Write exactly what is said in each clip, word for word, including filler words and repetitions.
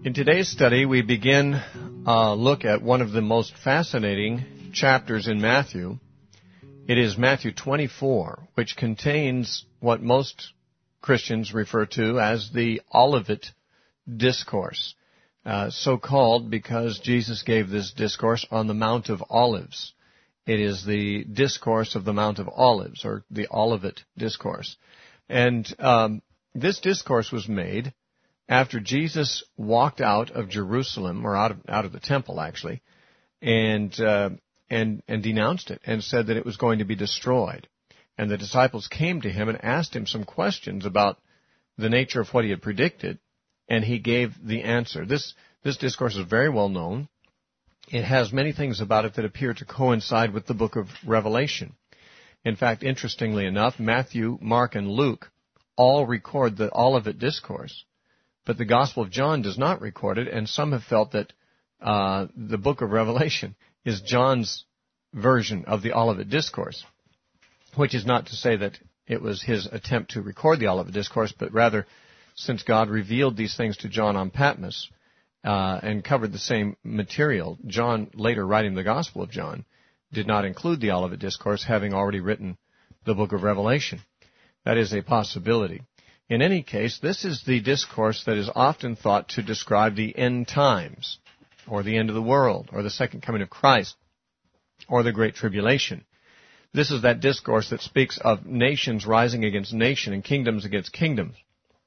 In today's study, we begin a look at one of the most fascinating chapters in Matthew. It is Matthew twenty-four, which contains what most Christians refer to as the Olivet Discourse, uh, so called because Jesus gave this discourse on the Mount of Olives. It is the Discourse of the Mount of Olives, or the Olivet Discourse. And um, this discourse was made after Jesus walked out of Jerusalem, or out of out of the temple, actually, and uh, and and denounced it and said that it was going to be destroyed. And the disciples came to him and asked him some questions about the nature of what he had predicted, and he gave the answer. This this discourse is very well known. It has many things about it that appear to coincide with the book of Revelation. In fact, interestingly enough, Matthew, Mark, and Luke all record the Olivet Discourse, but the Gospel of John does not record it, and some have felt that uh, the book of Revelation is John's version of the Olivet Discourse, which is not to say that it was his attempt to record the Olivet Discourse, but rather, since God revealed these things to John on Patmos uh, and covered the same material, John, later writing the Gospel of John, did not include the Olivet Discourse, having already written the book of Revelation. That is a possibility. In any case, this is the discourse that is often thought to describe the end times, or the end of the world, or the second coming of Christ, or the Great Tribulation. This is that discourse that speaks of nations rising against nation and kingdoms against kingdoms.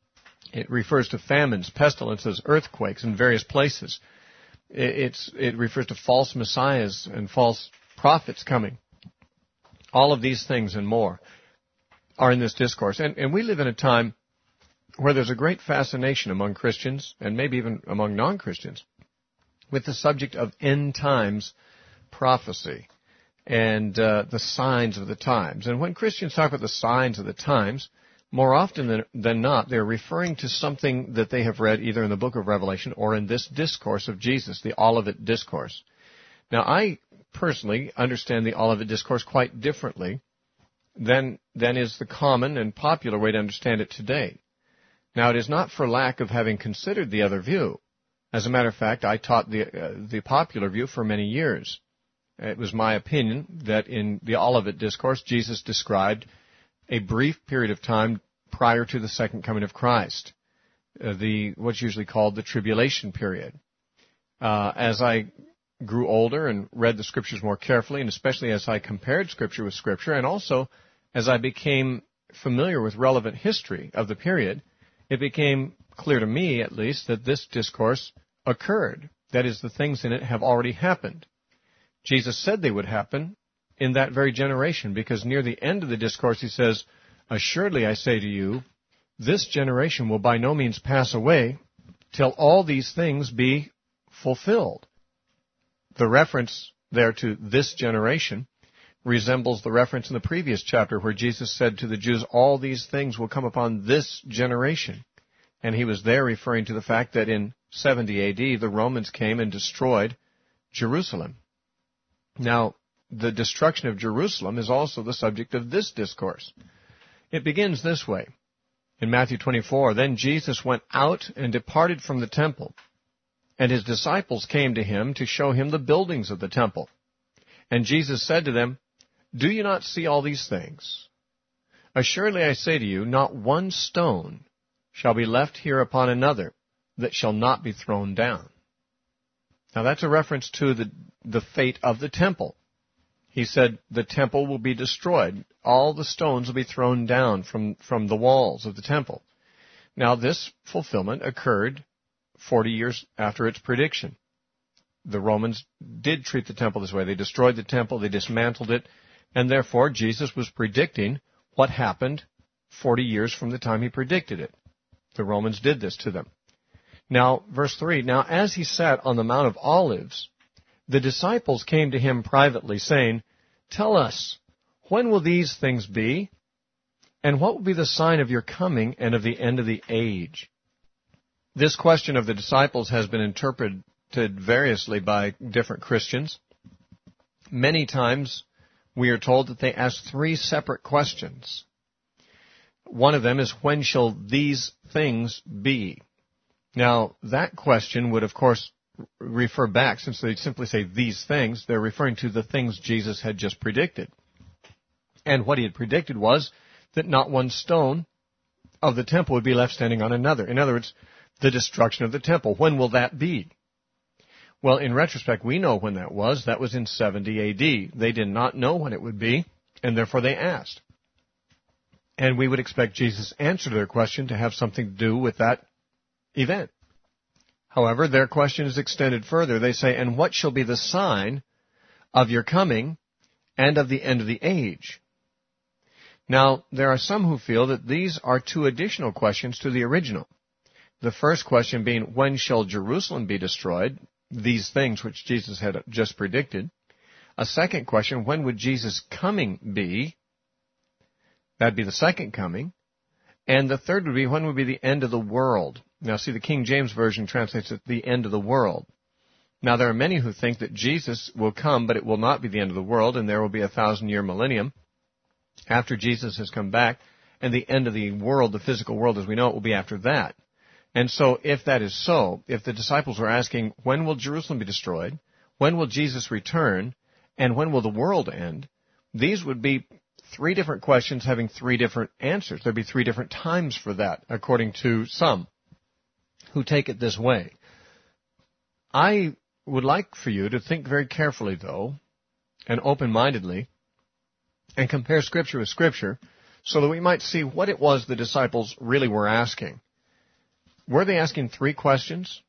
It refers to famines, pestilences, earthquakes in various places. It's, it refers to false messiahs and false prophets coming. All of these things and more are in this discourse. And, and we live in a time where there's a great fascination among Christians, and maybe even among non-Christians, with the subject of end times prophecy and uh, the signs of the times. And when Christians talk about the signs of the times, more often than, than not, they're referring to something that they have read either in the book of Revelation or in this discourse of Jesus, the Olivet Discourse. Now, I personally understand the Olivet Discourse quite differently than, than is the common and popular way to understand it today. Now, it is not for lack of having considered the other view. As a matter of fact, I taught the uh, the popular view for many years. It was my opinion that in the Olivet Discourse, Jesus described a brief period of time prior to the second coming of Christ, uh, the what's usually called the tribulation period. Uh, as I grew older and read the Scriptures more carefully, and especially as I compared Scripture with Scripture, and also as I became familiar with relevant history of the period, it became clear to me, at least, that this discourse occurred. That is, the things in it have already happened. Jesus said they would happen in that very generation, because near the end of the discourse he says, "Assuredly I say to you, this generation will by no means pass away till all these things be fulfilled." The reference there to this generation resembles the reference in the previous chapter where Jesus said to the Jews, all these things will come upon this generation. And he was there referring to the fact that in seventy A D, the Romans came and destroyed Jerusalem. Now, the destruction of Jerusalem is also the subject of this discourse. It begins this way. In Matthew twenty-four, "Then Jesus went out and departed from the temple, and his disciples came to him to show him the buildings of the temple. And Jesus said to them, 'Do you not see all these things? Assuredly I say to you, not one stone shall be left here upon another that shall not be thrown down.'" Now that's a reference to the, the fate of the temple. He said the temple will be destroyed. All the stones will be thrown down from, from the walls of the temple. Now this fulfillment occurred forty years after its prediction. The Romans did treat the temple this way. They destroyed the temple, they dismantled it, and therefore Jesus was predicting what happened forty years from the time he predicted it. The Romans did this to them. Now, verse three, "Now as he sat on the Mount of Olives, the disciples came to him privately, saying, 'Tell us, when will these things be? And what will be the sign of your coming and of the end of the age?'" This question of the disciples has been interpreted variously by different Christians. Many times we are told that they asked three separate questions. One of them is, when shall these things be? Now, that question would, of course, refer back, since they simply say these things, they're referring to the things Jesus had just predicted. And what he had predicted was that not one stone of the temple would be left standing on another. In other words, the destruction of the temple. When will that be? Well, in retrospect, we know when that was. That was in seventy A D. They did not know when it would be, and therefore they asked. And we would expect Jesus' answer to their question to have something to do with that event. However, their question is extended further. They say, and what shall be the sign of your coming and of the end of the age? Now, there are some who feel that these are two additional questions to the original. The first question being, when shall Jerusalem be destroyed? These things which Jesus had just predicted. A second question, when would Jesus' coming be? That'd be the second coming. And the third would be, when would be the end of the world? Now, see, the King James Version translates it the end of the world. Now, there are many who think that Jesus will come, but it will not be the end of the world, and there will be a thousand-year millennium after Jesus has come back, and the end of the world, the physical world as we know it, will be after that. And so, if that is so, if the disciples were asking, when will Jerusalem be destroyed? When will Jesus return? And when will the world end? These would be three different questions having three different answers. There'd be three different times for that, according to some who take it this way. I would like for you to think very carefully, though, and open-mindedly, and compare Scripture with Scripture, so that we might see what it was the disciples really were asking. Were they asking three questions,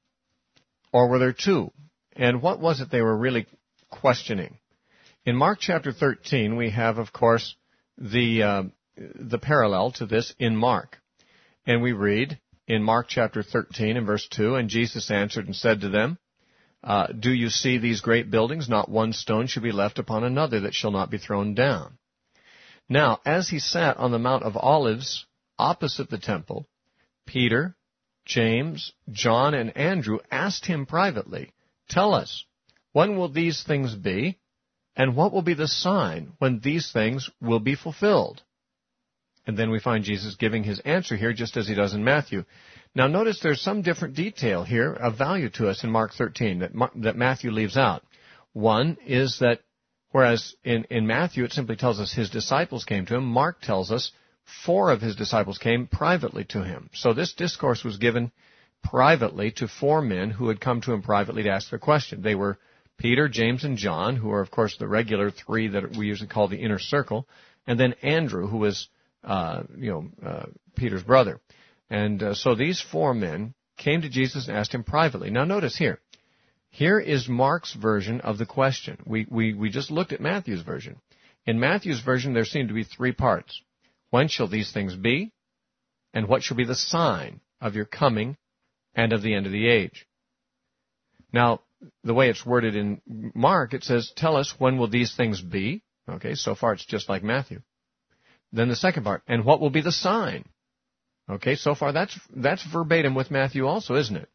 or were there two? And what was it they were really questioning? In Mark chapter thirteen, we have, of course, the uh, the parallel to this in Mark. And we read in Mark chapter thirteen and verse two, and Jesus answered and said to them, uh, do you see these great buildings? Not one stone shall be left upon another that shall not be thrown down. Now, as he sat on the Mount of Olives opposite the temple, Peter, James, John, and Andrew asked him privately, tell us, when will these things be? And what will be the sign when these things will be fulfilled? And then we find Jesus giving his answer here, just as he does in Matthew. Now notice there's some different detail here of value to us in Mark thirteen that, Mar- that Matthew leaves out. One is that whereas in, in Matthew it simply tells us his disciples came to him, Mark tells us four of his disciples came privately to him. So this discourse was given privately to four men who had come to him privately to ask the question. They were Peter, James, and John, who are, of course, the regular three that we usually call the inner circle, and then Andrew, who was, uh, you know, uh, Peter's brother. And uh, so these four men came to Jesus and asked him privately. Now notice here. Here is Mark's version of the question. We, we, we just looked at Matthew's version. In Matthew's version, there seem to be three parts. When shall these things be? And what shall be the sign of your coming and of the end of the age? Now, the way it's worded in Mark, it says, tell us, when will these things be? Okay, so far it's just like Matthew. Then the second part, and what will be the sign? Okay, so far that's that's verbatim with Matthew also, isn't it?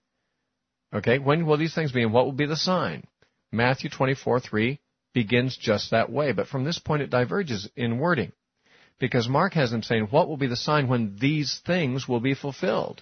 Okay, when will these things be, and what will be the sign? Matthew twenty-four three begins just that way, but from this point it diverges in wording. Because Mark has them saying, what will be the sign when these things will be fulfilled?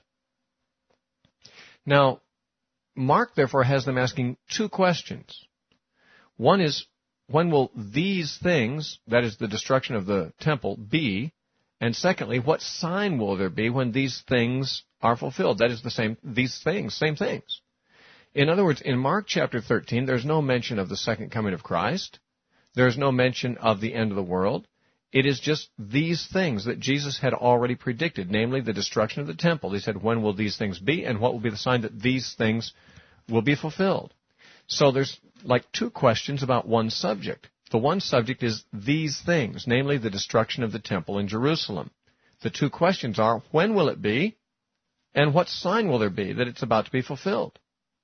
Now, Mark, therefore, has them asking two questions. One is, when will these things, that is the destruction of the temple, be? And secondly, what sign will there be when these things are fulfilled? That is the same, these things, same things. In other words, in Mark chapter thirteen, there's no mention of the second coming of Christ. There's no mention of the end of the world. It is just these things that Jesus had already predicted, namely the destruction of the temple. He said, when will these things be, and what will be the sign that these things will be fulfilled? So there's like two questions about one subject. The one subject is these things, namely the destruction of the temple in Jerusalem. The two questions are, when will it be, and what sign will there be that it's about to be fulfilled?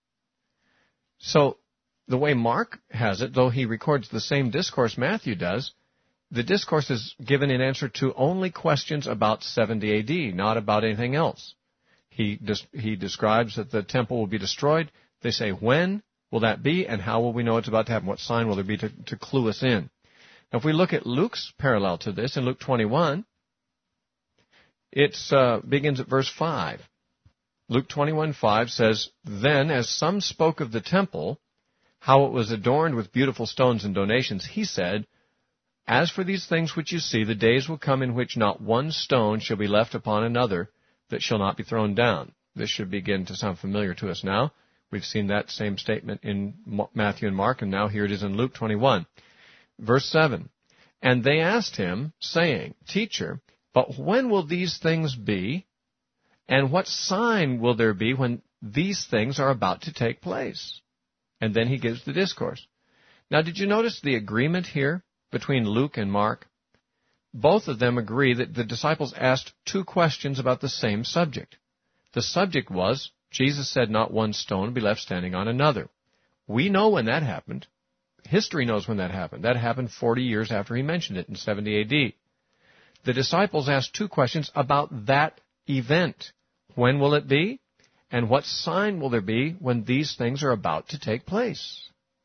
So the way Mark has it, though he records the same discourse Matthew does, the discourse is given in answer to only questions about seventy A D, not about anything else. He des- he describes that the temple will be destroyed. They say, when will that be, and how will we know it's about to happen? What sign will there be to, to clue us in? Now, if we look at Luke's parallel to this, in Luke twenty-one, it uh, begins at verse five. Luke twenty-one five says, "Then, as some spoke of the temple, how it was adorned with beautiful stones and donations, he said, As for these things which you see, the days will come in which not one stone shall be left upon another that shall not be thrown down." This should begin to sound familiar to us now. We've seen that same statement in Matthew and Mark, and now here it is in Luke twenty-one. Verse seven, "And they asked him, saying, Teacher, but when will these things be? And what sign will there be when these things are about to take place?" And then he gives the discourse. Now, did you notice the agreement here between Luke and Mark? Both of them agree that the disciples asked two questions about the same subject. The subject was, Jesus said not one stone will be left standing on another. We know when that happened. History knows when that happened. That happened forty years after he mentioned it in seventy A D. The disciples asked two questions about that event. When will it be? And what sign will there be when these things are about to take place?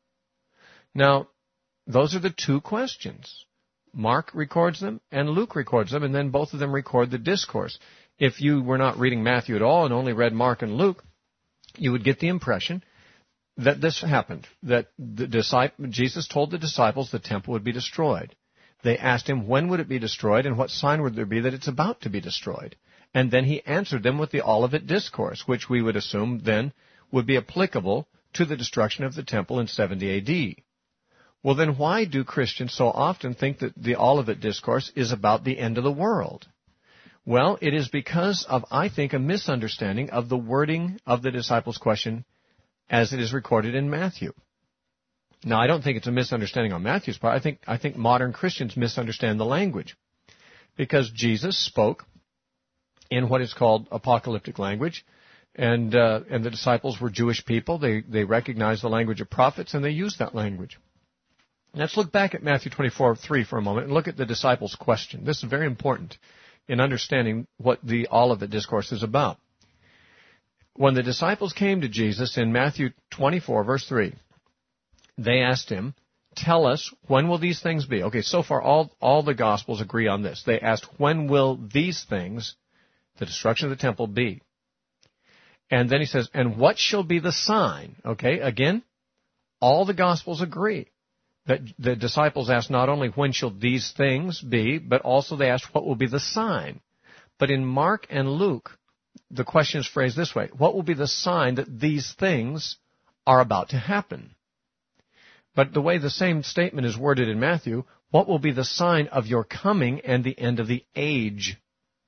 Now, those are the two questions. Mark records them and Luke records them, and then both of them record the discourse. If you were not reading Matthew at all and only read Mark and Luke, you would get the impression that this happened, that the disciple, Jesus told the disciples the temple would be destroyed. They asked him when would it be destroyed and what sign would there be that it's about to be destroyed. And then he answered them with the Olivet Discourse, which we would assume then would be applicable to the destruction of the temple in seventy A D. Well, then why do Christians so often think that the Olivet Discourse is about the end of the world? Well, it is because of, I think, a misunderstanding of the wording of the disciples' question as it is recorded in Matthew. Now, I don't think it's a misunderstanding on Matthew's part. I think, I think modern Christians misunderstand the language, because Jesus spoke in what is called apocalyptic language, and uh, and the disciples were Jewish people. They they recognized the language of prophets, and they used that language. Let's look back at Matthew twenty-four three for a moment and look at the disciples' question. This is very important in understanding what the Olivet Discourse is about. When the disciples came to Jesus in Matthew twenty-four, verse three, they asked him, "Tell us, when will these things be?" Okay, so far all, all the Gospels agree on this. They asked, when will these things, the destruction of the temple, be? And then he says, and what shall be the sign? Okay, again, all the Gospels agree that the disciples asked not only when shall these things be, but also they asked what will be the sign. But in Mark and Luke, the question is phrased this way: what will be the sign that these things are about to happen? But the way the same statement is worded in Matthew, what will be the sign of your coming and the end of the age?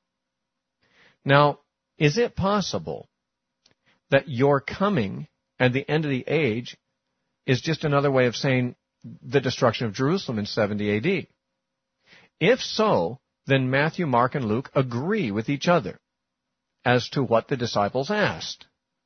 Now, is it possible that your coming and the end of the age is just another way of saying the destruction of Jerusalem in seventy A D? If so, then Matthew, Mark, and Luke agree with each other as to what the disciples asked.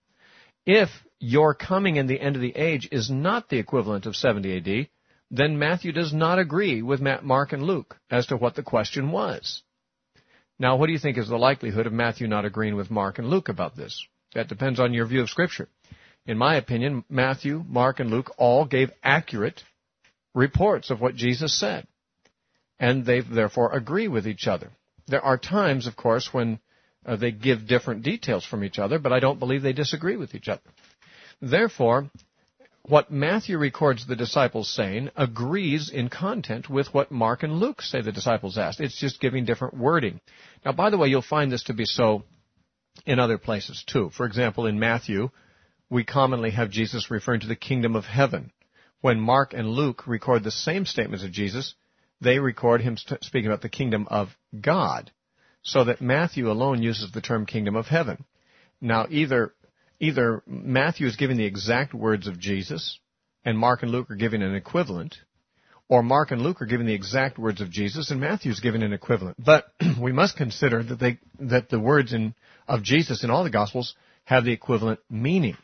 If your coming and the end of the age is not the equivalent of seventy A D, then Matthew does not agree with Mark and Luke as to what the question was. Now, what do you think is the likelihood of Matthew not agreeing with Mark and Luke about this? That depends on your view of Scripture. In my opinion, Matthew, Mark, and Luke all gave accurate reports of what Jesus said, and they therefore agree with each other. There are times, of course, when uh, they give different details from each other, but I don't believe they disagree with each other. Therefore, what Matthew records the disciples saying agrees in content with what Mark and Luke say the disciples asked. It's just giving different wording. Now, by the way, you'll find this to be so in other places too. For example, in Matthew, we commonly have Jesus referring to the kingdom of heaven. When Mark and Luke record the same statements of Jesus, they record him st- speaking about the kingdom of God, so that Matthew alone uses the term kingdom of heaven. Now, either either Matthew is giving the exact words of Jesus, and Mark and Luke are giving an equivalent, or Mark and Luke are giving the exact words of Jesus, and Matthew is giving an equivalent. But we must consider that they that the words in, of Jesus in all the Gospels have the equivalent meaning.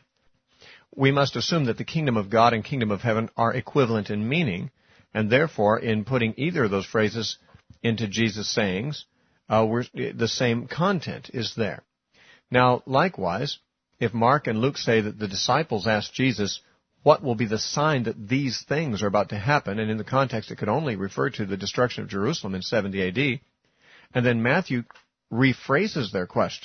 We must assume that the kingdom of God and kingdom of heaven are equivalent in meaning, and therefore, in putting either of those phrases into Jesus' sayings, uh, we're, the same content is there. Now, likewise, if Mark and Luke say that the disciples asked Jesus, what will be the sign that these things are about to happen, and in the context it could only refer to the destruction of Jerusalem in seventy A D, and then Matthew rephrases their question,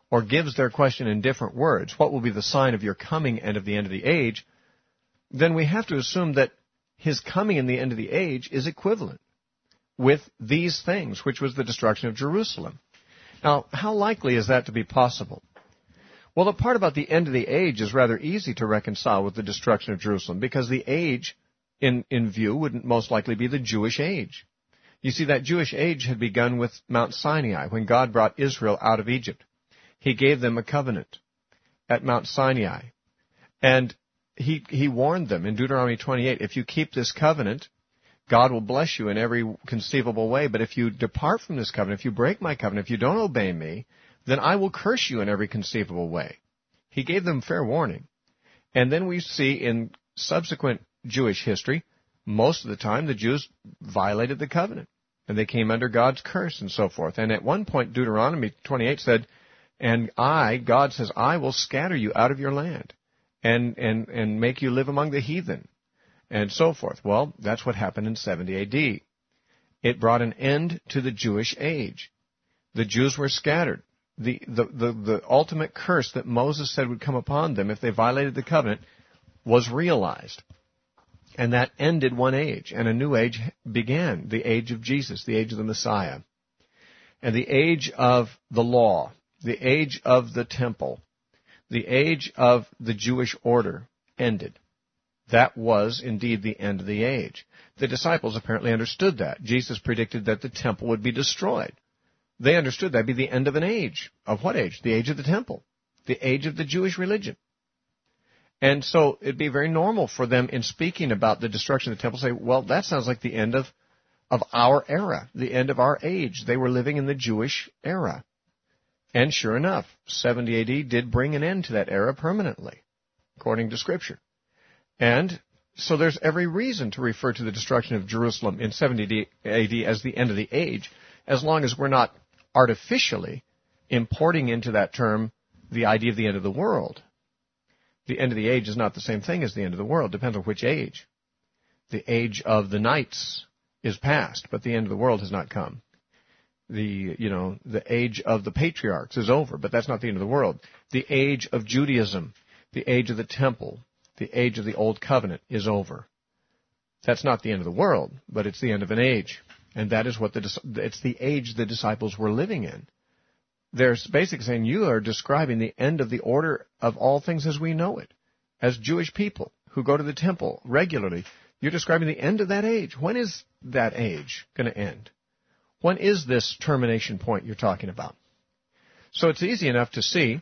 or gives their question in different words, what will be the sign of your coming and of the end of the age, then we have to assume that his coming in the end of the age is equivalent with these things, which was the destruction of Jerusalem. Now, how likely is that to be possible? Well, the part about the end of the age is rather easy to reconcile with the destruction of Jerusalem, because the age in, in view would most likely be the Jewish age. You see, that Jewish age had begun with Mount Sinai, when God brought Israel out of Egypt. He gave them a covenant at Mount Sinai. And he, he warned them in Deuteronomy twenty-eight, if you keep this covenant, God will bless you in every conceivable way. But if you depart from this covenant, if you break my covenant, if you don't obey me, then I will curse you in every conceivable way. He gave them fair warning. And then we see in subsequent Jewish history, most of the time the Jews violated the covenant, and they came under God's curse and so forth. And at one point, Deuteronomy twenty-eight said, and I, God says, I will scatter you out of your land and, and, and make you live among the heathen, and so forth. Well, that's what happened in seventy A D. It brought an end to the Jewish age. The Jews were scattered. The, the, the, the ultimate curse that Moses said would come upon them if they violated the covenant was realized. And that ended one age, and a new age began, the age of Jesus, the age of the Messiah. And the age of the law, the age of the temple, the age of the Jewish order ended. That was indeed the end of the age. The disciples apparently understood that. Jesus predicted that the temple would be destroyed. They understood that would be the end of an age. Of what age? The age of the temple, the age of the Jewish religion. And so it'd be very normal for them, in speaking about the destruction of the temple, say, well, that sounds like the end of, of our era, the end of our age. They were living in the Jewish era. And sure enough, seventy A D did bring an end to that era permanently, according to Scripture. And so there's every reason to refer to the destruction of Jerusalem in seventy A D as the end of the age, as long as we're not artificially importing into that term the idea of the end of the world. The end of the age is not the same thing as the end of the world. It depends on which age. The age of the knights is past, but the end of the world has not come. The, you know, the age of the patriarchs is over, but that's not the end of the world. The age of Judaism, the age of the temple, the age of the old covenant is over. That's not the end of the world, but it's the end of an age. And that is what the, it's the age the disciples were living in. They're basically saying, you are describing the end of the order of all things as we know it. As Jewish people who go to the temple regularly, you're describing the end of that age. When is that age going to end? When is this termination point you're talking about? So it's easy enough to see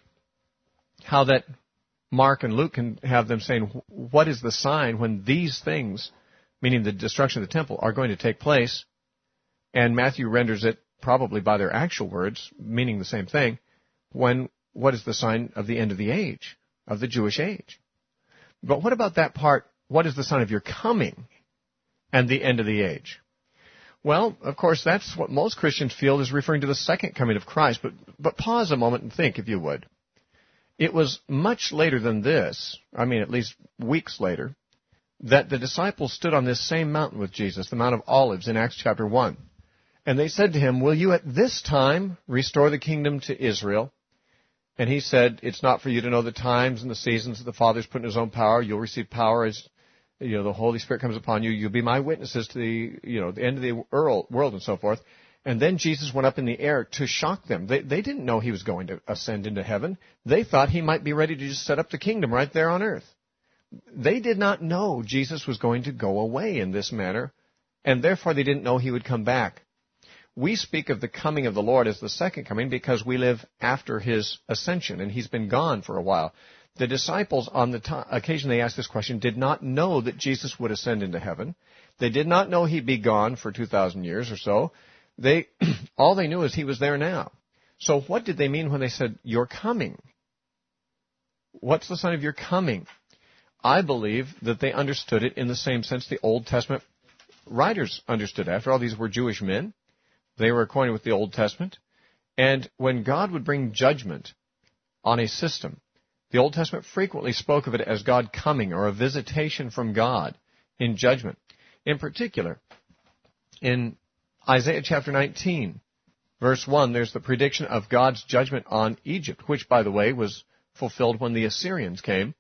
how that Mark and Luke can have them saying, what is the sign when these things, meaning the destruction of the temple, are going to take place? And Matthew renders it probably by their actual words, meaning the same thing, when what is the sign of the end of the age, of the Jewish age? But what about that part, what is the sign of your coming and the end of the age? Well, of course, that's what most Christians feel is referring to the second coming of Christ, but, but pause a moment and think, if you would. It was much later than this, I mean at least weeks later, that the disciples stood on this same mountain with Jesus, the Mount of Olives in Acts chapter one. And they said to him, will you at this time restore the kingdom to Israel? And he said, it's not for you to know the times and the seasons that the Father's put in his own power. You'll receive power as, you know, the Holy Spirit comes upon you. You'll be my witnesses to the, you know, the end of the world and so forth. And then Jesus went up in the air to shock them. They, they didn't know he was going to ascend into heaven. They thought he might be ready to just set up the kingdom right there on earth. They did not know Jesus was going to go away in this manner, and therefore they didn't know he would come back. We speak of the coming of the Lord as the second coming because we live after his ascension, and he's been gone for a while. The disciples, on the t- occasion they asked this question, did not know that Jesus would ascend into heaven. They did not know he'd be gone for two thousand years or so. They, all they knew is he was there now. So what did they mean when they said, you're coming? What's the sign of your coming? I believe that they understood it in the same sense the Old Testament writers understood. After all, these were Jewish men. They were acquainted with the Old Testament. And when God would bring judgment on a system, the Old Testament frequently spoke of it as God coming, or a visitation from God in judgment. In particular, in Isaiah chapter nineteen, Verse one, there's the prediction of God's judgment on Egypt, which, by the way, was fulfilled when the Assyrians came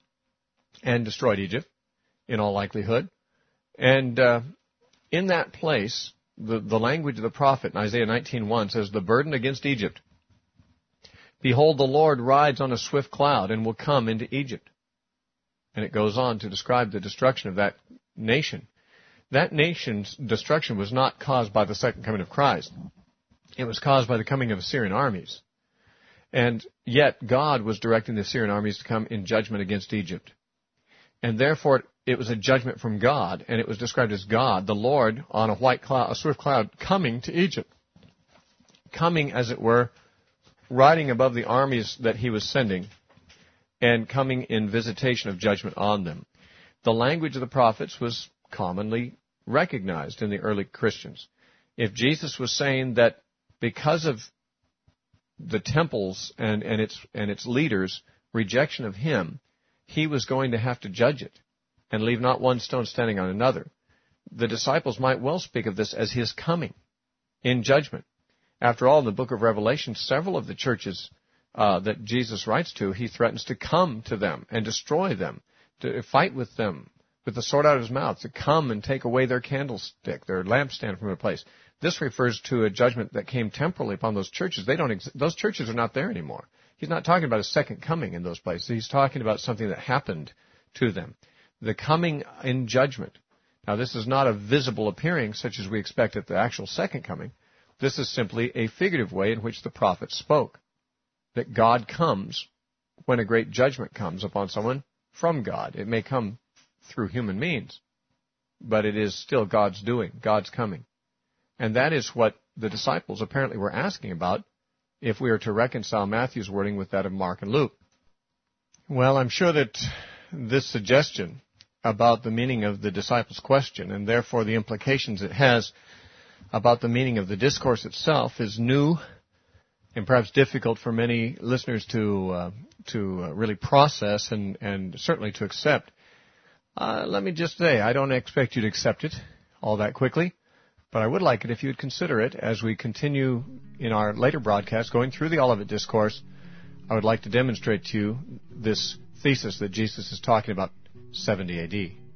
and destroyed Egypt, in all likelihood. And uh, in that place, the, the language of the prophet in Isaiah nineteen one says, the burden against Egypt. Behold, the Lord rides on a swift cloud and will come into Egypt. And it goes on to describe the destruction of that nation. That nation's destruction was not caused by the second coming of Christ. It was caused by the coming of Assyrian armies. And yet God was directing the Assyrian armies to come in judgment against Egypt. And therefore it was a judgment from God, and it was described as God, the Lord, on a white cloud, a swift cloud, coming to Egypt. Coming, as it were, riding above the armies that he was sending, and coming in visitation of judgment on them. The language of the prophets was commonly recognized in the early Christians. If Jesus was saying that because of the temples and, and its and its leaders' rejection of him, he was going to have to judge it and leave not one stone standing on another, the disciples might well speak of this as his coming in judgment. After all, in the book of Revelation, several of the churches uh, that Jesus writes to, he threatens to come to them and destroy them, to fight with them with the sword out of his mouth, to come and take away their candlestick, their lampstand from their place. This refers to a judgment that came temporally upon those churches. They don't ex- those churches are not there anymore. He's not talking about a second coming in those places. He's talking about something that happened to them. The coming in judgment. Now, this is not a visible appearing such as we expect at the actual second coming. This is simply a figurative way in which the prophet spoke, that God comes when a great judgment comes upon someone from God. It may come through human means, but it is still God's doing, God's coming. And that is what the disciples apparently were asking about if we are to reconcile Matthew's wording with that of Mark and Luke. Well, I'm sure that this suggestion about the meaning of the disciples' question, and therefore the implications it has about the meaning of the discourse itself, is new and perhaps difficult for many listeners to uh, to uh, really process and, and certainly to accept. Uh, let me just say, I don't expect you to accept it all that quickly, but I would like it if you would consider it as we continue in our later broadcast going through the Olivet Discourse. I would like to demonstrate to you this thesis that Jesus is talking about seventy A D.